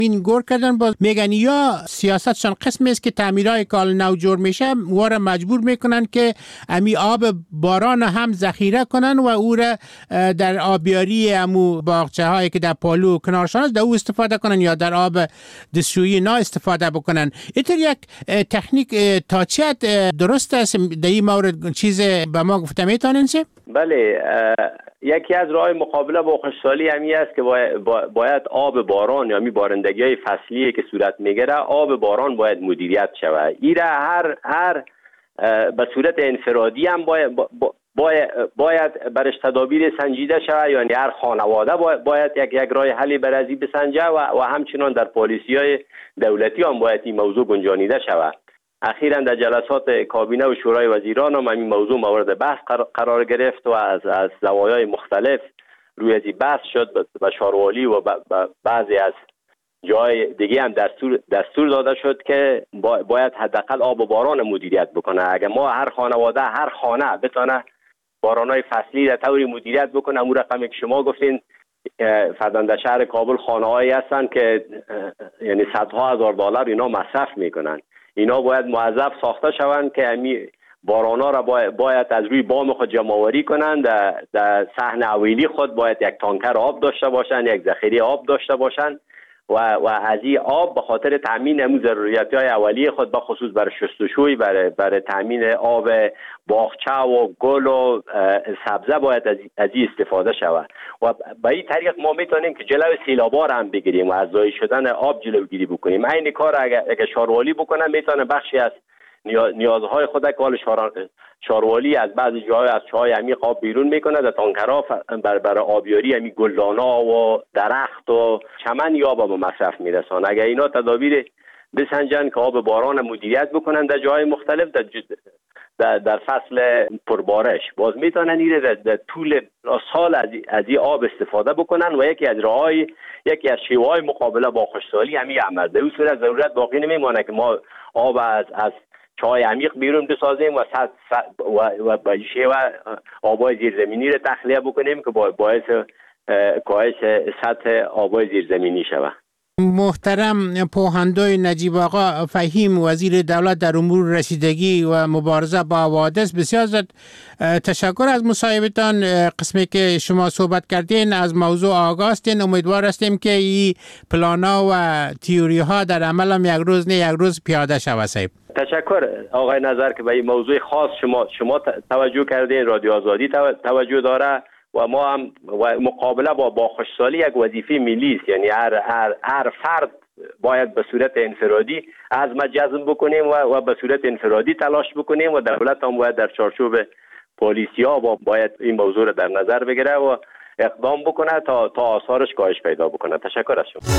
این گور کردن باز میگن یا سیاستشان قسمی است که تعمیرهای کال نو جور میشه واره مجبور میکنن که امی آب باران هم ذخیره کنن و او را در آبیاری امو باغچه هایی که در پالو و کنارشان است در او استفاده کنن یا در آب دستشویی نا استفاده بکنن. اینطور یک تکنیک تا چه درست است در این مورد چیز به ما گفته میتونین چه؟ بله، یکی از راه مقابله با خشکسالی همی است که باید آب باران یا بارندگی های فصلی که صورت میگیره آب باران باید مدیریت شود. ایره هر به صورت انفرادی هم باید برش تدابیر سنجیده شود، یعنی هر خانواده باید یک راه حلی برازی بسنجه و همچنان در پالیسی های دولتی هم باید این موضوع گنجانیده شود. اخیراً در جلسات کابینه و شورای وزیران هم این موضوع مورد بحث قرار گرفت و از زوایای مختلف روی ازی بحث شد. به شاروالی و بعضی از جای دیگه هم دستور داده شد که باید حداقل آب و باران مدیریت بکنه. اگر ما هر خانواده هر خانه بتونه بارانهای فصلی را طوری مدیریت بکنه، اون رقمی که شما گفتین فرضاً در شهر کابل خانه‌هایی هستن که یعنی صدها هزار دلار اینا مصرف میکنن، اینا باید موظف ساخته شوند که امی بارانا را باید از روی بام خود جمع آوری کنند. در صحن اویلی خود باید یک تانکر آب داشته باشند، یک ذخیره آب داشته باشند و از این آب به خاطر تامین امو ضروریات‌های اولیه خود، به خصوص برای شستشوی، برای تامین آب باغچه و گل و سبزه باید از این استفاده شود و به این طریق ما میتونیم که جلوی سیلاب‌ها را هم بگیریم و از ضایع شدن آب جلوگیری بکنیم. این کار اگه شاروالی بکنه میتونه بخشی از نیازهای خود که شاروالی از بعضی جاهای از چاهای عمیق آب بیرون میکنه، در تانکرها برای آبیاری همی گلدانا و درخت و چمن یا آب مصرف میرسان. اگر اینا تدابیر بسنجن که آب باران مدیریت بکنن در جاهای مختلف در فصل پربارش، باز میتونن ایره در طول سال از این آب استفاده بکنن و یکی از شیوه‌های مقابله با خشکسالی همین عمل. در اون صورت ضرورت باقی نمیمونه که ما آب از چای عمیق بیرون بسازیم و با شیوه آبای زیرزمینی را تخلیه بکنیم که باعث کاهش سطح آبای زیرزمینی شود. محترم پوهندوی نجیب آقا فهیم، وزیر دولت در امور رسیدگی و مبارزه با حوادث، بسیار زیاد تشکر از مصاحبتان. قسمی که شما صحبت کردین از موضوع آگاه هستین، امیدوار هستیم که این پلانا و تیوری ها در عمل هم یک روز پیاده شود. تشکر آقای نظر که به این موضوع خاص شما توجه کردین، رادیو آزادی توجه داره و ما هم مقابله با خشکسالی یک وظیفه ملی است، یعنی هر فرد باید به صورت انفرادی عزم جزم بکنیم و به صورت انفرادی تلاش بکنیم و دولت هم باید در چارچوب پالیسی ها باید این موضوع را در نظر بگیره و اقدام بکنه تا آثارش کاهش پیدا بکنه. تشکر از شما.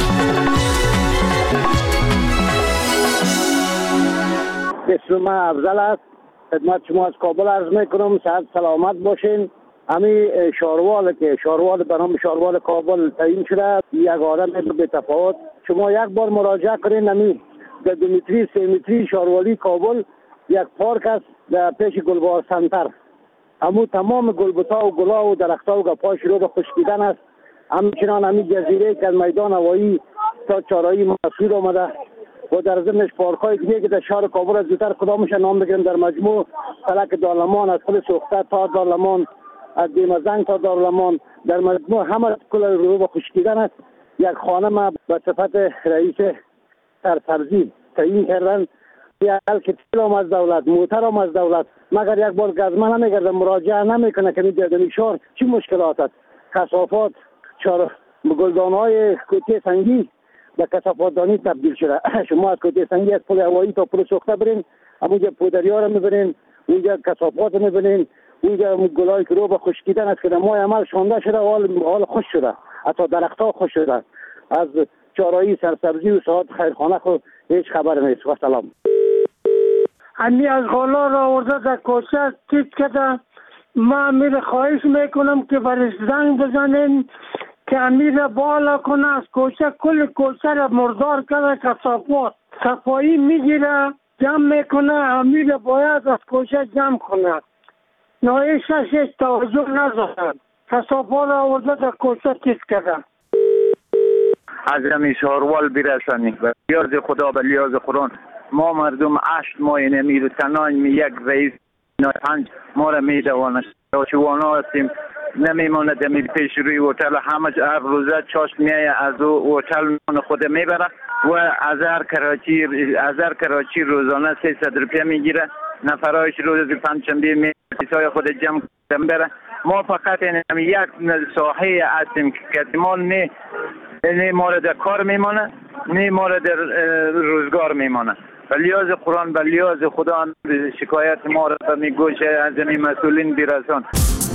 اسم افضل است، خدمت شما از کابل عرض میکنم. صحت سلامت باشین. همین شاروال برام شاروال کابل تعیین شده، یک آدم به تفاوت. شما یک بار مراجعه کنین، همین در 2 متری 3 متری شاروالی کابل یک پارک است در پیش گلبار سنتر. همون تمام گلبتا و گلا و درختها و گپا شروع به خشکیدن است. همچنان همین جزیره که از میدان هوایی تا چهارراه مسعود آمده و در ضمنش پارک‌های دیگه که در شهر کابل از زودتر کدامش نام بگیرم، در مجموع فلک دارلمان، از پل سوخته تا دارلمان، از دیمزنگ تا دارلمان، در مجموع همه کل رو به خشکیدن است. یک خانه ما به صفت رئیس سرسبزی تعیین کردن، یک کتیل هم از دولت، موتر هم از دولت، مگر یک بار گزمه نمیگرده، مراجعه نمیکنه که میگردن شهر چی مشکلات است. کثافات گلدان‌های کوتی سنگی به کثافت‌دانی تبدیل شده. شما از کوتی سنگی از پل هوایی تا پل سوخته برین، اونجا پودریا رو میبرین، اونجا کثافات رو میبرین، اونجا گلای که رو به خشکیدن است که در ماه عمل شانده شده و حال خوش شده، حتی درختها خوش شده. از چهارراهی سرسبزی و ساعت خیرخانه خود هیچ خبر نیست. و سلام. امی از غالا را آورده در کوچه تیت کده. ما امیر خواهش میکنم که برش زنگ بزنیم که امیر بالا کنه، از کوچه کل کوچه را مردار کرده، کثافات صفایی میگیره جمع میکنه. امیر باید از کوچه جمع کنه، نایشش هیچ توجه ندارد. کثافات را آورده در کوچه تیت کده. از همین شاروال برسانیم و لیاز خدا به لیاز قرآن. ما مردم 8 ماه نمید و تنها یک رئیس 5 ما را میدواند. چوانا هستیم نمیماند دمی پیش روی هتل همه هر روزه چاشت میایه از او هتل خود میبره و از هر کراچی روزانه 300 روپیه میگیره. نفرایش روز پنجشنبه میسای خود جمع کردن بره. ما فقط یک ساحه هستیم که ما نه مورد کار میمانه نه مورد روزگار میمانه. به لیاز قرآن به لیاز خدا شکایت ما را به گوش از این مسئولین برسان.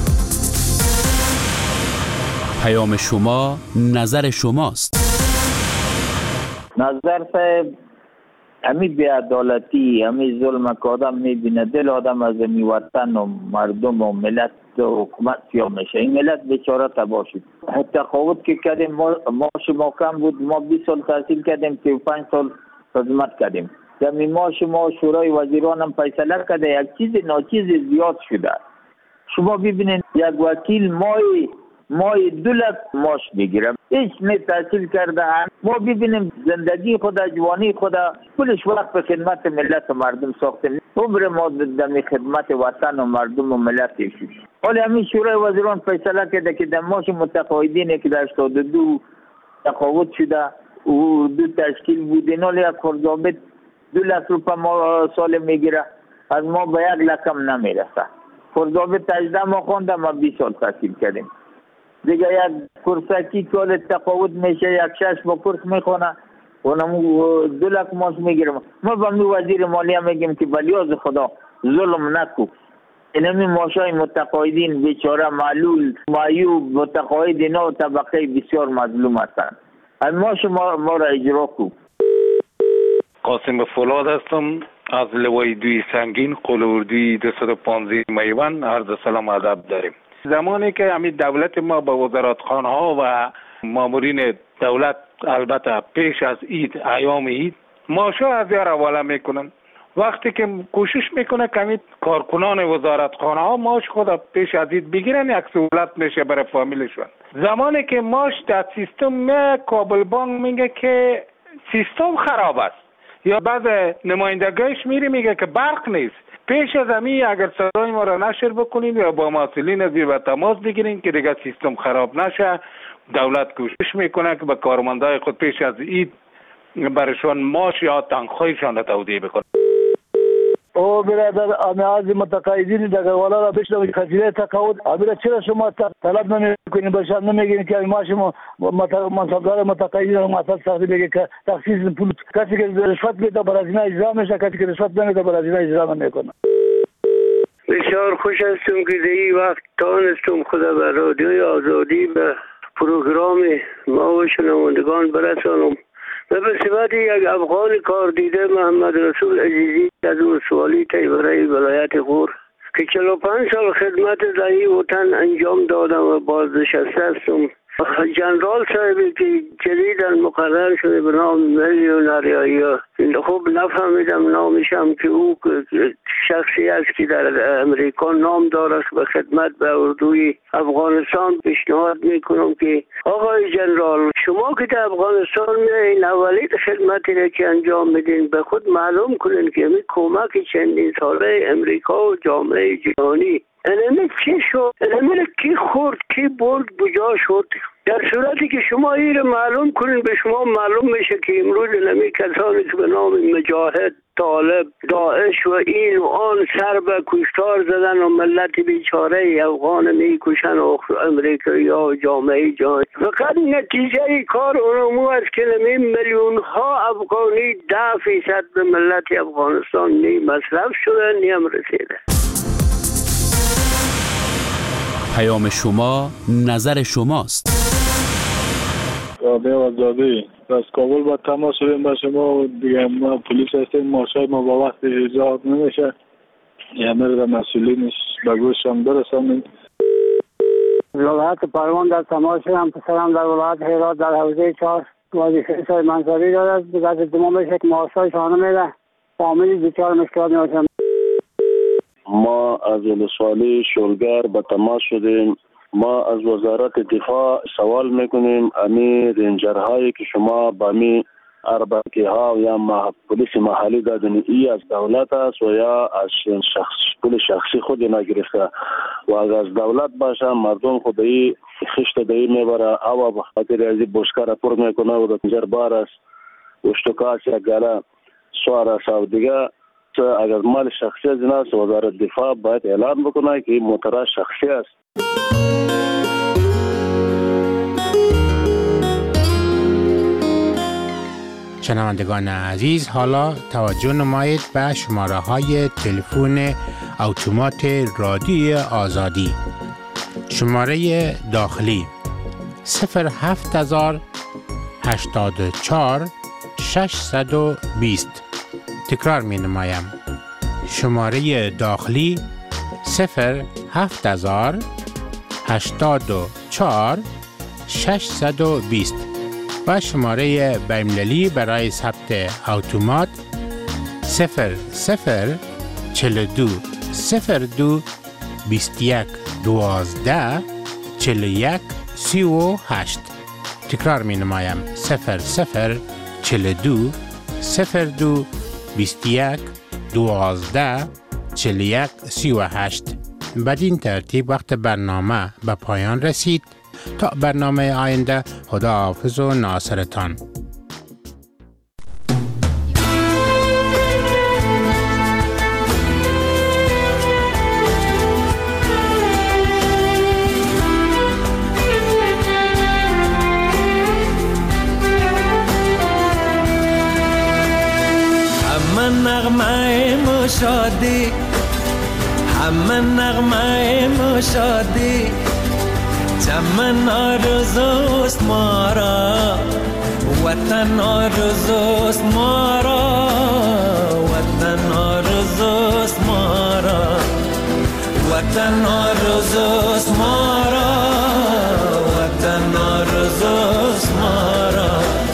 پیام شما نظر شماست. نظر صاحب همی بی‌عدالتی همی ظلم که آدم میبینه دل آدم از این وطن و مردم و ملت و حکومت سیاه میشه. این ملت بیچاره تباه شد. تقاوت که کردیم معاش ما کم بود. ما 20 سال تحصیل کردیم 35 سال خدمت کردیم. دمی معاش ما شورای وزیران هم فیصله کرده یک چیز ناچیز زیاد شده. شما ببینید یک وکیل مای 2 لک معاش میگیره. هیچ تحصیل کرده. ما ببینیم زندگی خدا جوانی خدا کلش وقت به خدمت ملت و مردم ساختیم. عمر ما دمی خدمت وطن و مردم و ملت شد. حالا همین شورای وزیران فیصله کرده که در معاش متقاعدین که در 82 تقاوت شده و 2 تشکیل بود اینا یک خردابت 2 لک روپیه ما سال میگیره. از ما به 1 لک هم نمیرسه. خردابت 18 ما خوندم ما 20 سال تحصیل کردیم. دیگه یک کرسکی کال تقاوت میشه یک 6 با کورس میخونه اونم 2 لک معاش میگیرم. ما به وزیر مالیه میگیم که بلیاز خدا ظلم نکو. اینمی معاشای متقاعدین بیچاره معلول معیوب متقاعد اینا طبقه بسیار مظلوم هستند. معاش ما را اجرا کو. قاسم فولاد هستم از لوای 2 سنگین قلوردی 215 میوان. عرض سلام ادب داریم. زمانی که همین دولت ما با وزارتخانه ها و مامورین دولت البته پیش از عید ایام عید معاشا از یار حواله میکنن. وقتی که کوشش میکنه که کارکنان وزارتخانه ها معاش خود پیش از عید بگیرن یک سهولت میشه برای فامیلشون. زمانی که معاش در سیستم کابل بانک میگه که سیستم خراب است یا بعض نمایندگیش میگه که برق نیست. پیش از همی اگر صدای ما را نشر بکنین یا با مسئولین زیر و تماس بگیرین که دیگه سیستم خراب نشه. دولت کوشش میکنه که به کارمندای خود پیش از عید برشان معاش یا تنخواهشان را تودیع بکنه. او برادر امیاز متقاعدین در والا را بشنوید خزینه تقاعد ابرا چرا شما طلب نمیکنین بشن نمیگین که معاش منصبدار متقاعدین رو مثلا سختی بگه که تخصیص پول کسی که رشوت میده بر هزینه اجرا میشه کسی که رشوت نمیده بر هزینه اجرا نمیکنه. بسیار خوش هستم که در این وقت تانستم خدا به رادیوی آزادی به پروگرام ما و شنوندگان برسانم. و به صفت یک افغان کار دیده محمد رسول عزیزی از اون سوالی تیبره ولایت غور که 45 سال خدمت در این وطن انجام دادم و بازنشسته هستم. جنرال صاحبی که جدیداً مقرر شده به نام میلیونر خوب نفهمیدم نامشم که او شخصی است که در امریکا نام داره به خدمت به اردوی افغانستان پیشنهاد میکنم که آقای جنرال شما که در افغانستان میایین اولین خدمتی را که انجام میدین به خود معلوم کنین که می کمک چندین ساله امریکا و جامعه جهانی اینمی چی شد؟ اینمی کی خورد؟ کی برد؟ بجا شد؟ در صورتی که شما این رو معلوم کنین به شما معلوم میشه که امروز اینمی کسانی که به نام مجاهد طالب داعش و این و آن سر به کشتار زدن و ملت بیچاره افغان میکشن و امریکایی ها و جامعه جهانی. فقط نتیجه کار اونمو است که میلیون ها افغانی 10% به ملت افغانستان نی مصرف شده نی هم رسیده. پیام شما نظر شماست. رادیو آزادی از کابل با تماس شدیم با شما دیگه ما پلیس هستیم معاشای ما با وقت اجرا نمیشه یعنی در مسئولینش به گوششان برسانیم. ولایت پروان در تماس شدم پسرم در ولایت هرات در حوزه 4 وظیفه سای منصبی دارد دیگه از دوم بشه که معاشای شانه میده فامیلی بیچار مشکلات میباشم. ما از ولسوالی شلگر به تماس شدیم ما از وزارت دفاع سوال میکنیم امی رنجرهایی که شما با می اربکی ها یا پلیس محلی دادن ای از دولت است و یا از پول شخصی خود نگرفته و اگر از دولت باشه مردم خود ای خشت دایی میبره او به خاطر ازی بوشکار پر میکنه و در نجر بار است اشتکاس یا گله سوار است و دیگه اگر مال شخصی از این است وزارت دفاع باید اعلان بکنه که این موتره شخصی است. شنوندگان عزیز، حالا توجه نمایید به شماره های تلفن اتومات رادیو آزادی. شماره داخلی 07084 620. تکرار می نمایم. شماره داخلی 07084 620 و شماره بین‌المللی برای ثبت اتومات 0042 02 21 12 41 38. تکرار می نمایم 0042 02 21 12 41 38. بدین ترتیب وقت برنامه به پایان رسید. تا برنامه آینده، خداحافظ و ناصرتان. همه نغمه مشادی، همه نغمه مشادی، چمن آرزوست ما را، وطن آرزوست ما را، وطن آرزوست ما را، وطن آرزوست ما را، وطن آرزوست ما را.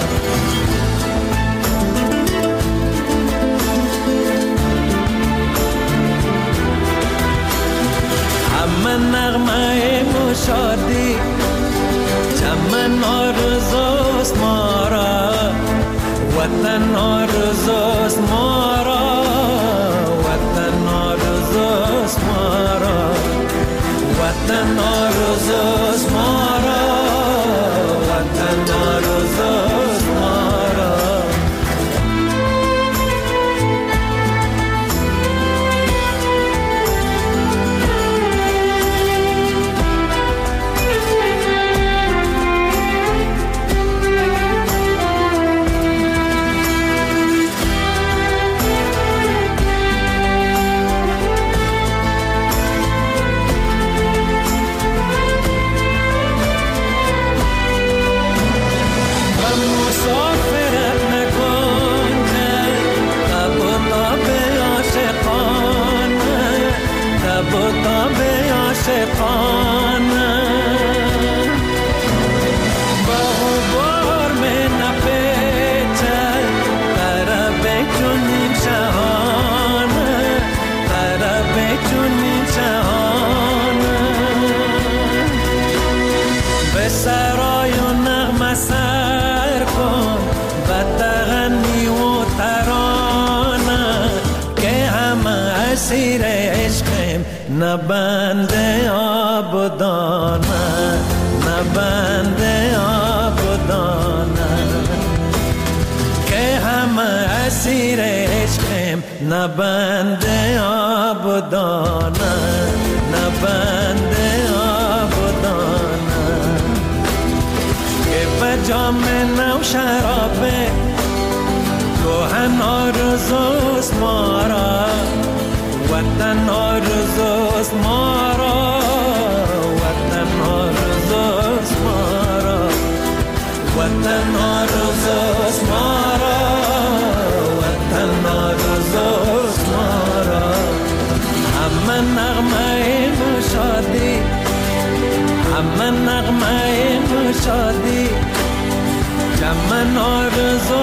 همه نغمه مشادی، چمن آرزوست ما را، وطن آرزوست ما را، وطن آرزوست ما را، وطن آرزوست ما را، وطن آرزوست ما را. نبنده آبدانه، نبنده آبدانه، که همه اسیر عشقیم. نبنده آبدانه، نبنده آبدانه، که به جام نو شرابه گوهن آرزوست ما را، وطن آرزوست ما را، وطن آرزوست ما را، وطن آرزوست ما را، وطن آرزوست ما را. همه نغمه مشادی، همه نغمه مشادی، چمن آرزوست